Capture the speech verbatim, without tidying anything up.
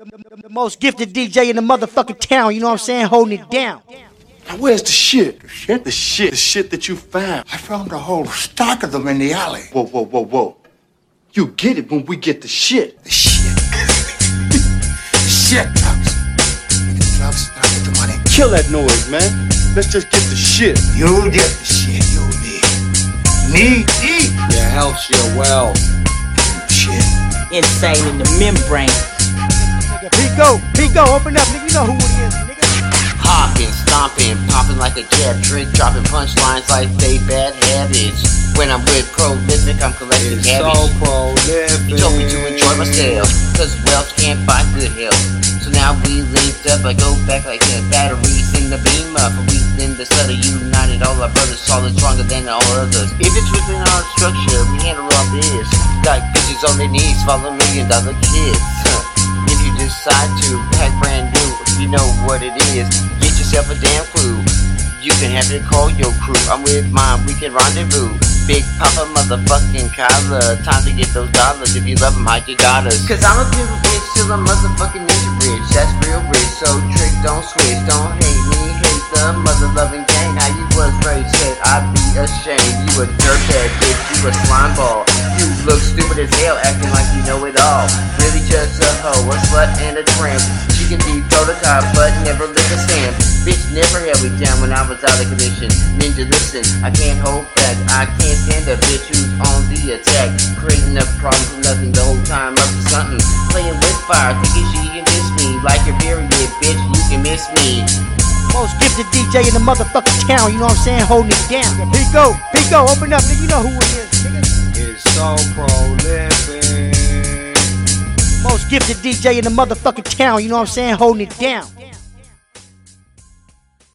The, the, the most gifted D J in the motherfucking town, you know what I'm saying? Holding it down. Now where's the shit? The shit? The shit. The shit that you found. I found a whole stock of them in the alley. Whoa, whoa, whoa, whoa. You get it when we get the shit. The shit. Shit, drugs. The drugs, now get the money. Kill that noise, man. Let's just get the shit. You'll get the shit you need. Need, need. Your health, your wealth. Shit. Insane in the membrane. Nigga, Pico, Pico, open up, nigga. You know who it is, nigga. Hopping, stomping, popping like a jab trick, dropping punchlines like they bad habits. When I'm with prolific, I'm collecting It's habits. so prolific. You told me to enjoy myself, cause wealth can't buy good health. So now we linked up, I go back like the batteries in the beam up. We in the study united, all our brothers solid, stronger than all others. If it's within our structure, we handle all this. Got bitches on their knees, follow million dollar kids. Huh. If you decide to pack brand new, you know what it is. Get yourself a damn clue. You can have it, call your crew. I'm with mine, we can rendezvous. Big Papa motherfucking collar. Time to get those dollars. If you love them, hide your daughters. Cause I'm a pimp bitch till I'm motherfucking ninja rich. That's real rich, so trick, don't switch. Don't hate me, hate the mother loving gang. How you was raised, said I'd be ashamed. You a dirtbag bitch, you a slime ball. You look stupid as hell, acting like you know it all. Really just a hoe, a slut and a tramp. She can be prototype, but never lick a stamp. Bitch never held me down when I was out of commission. Ninja, listen, I can't hold back. I can't stand a bitch who's on the attack, creating a problem for nothing the whole time up to something. Playing with fire, thinking she can miss me. Like your period, bitch, you can miss me. Most gifted D J in the motherfucking town, you know what I'm saying? Holding it down. Pico, Pico, open up, nigga. You know who it is, nigga. It's so prolific. Most gifted D J in the motherfucking town, you know what I'm saying? Holding it down.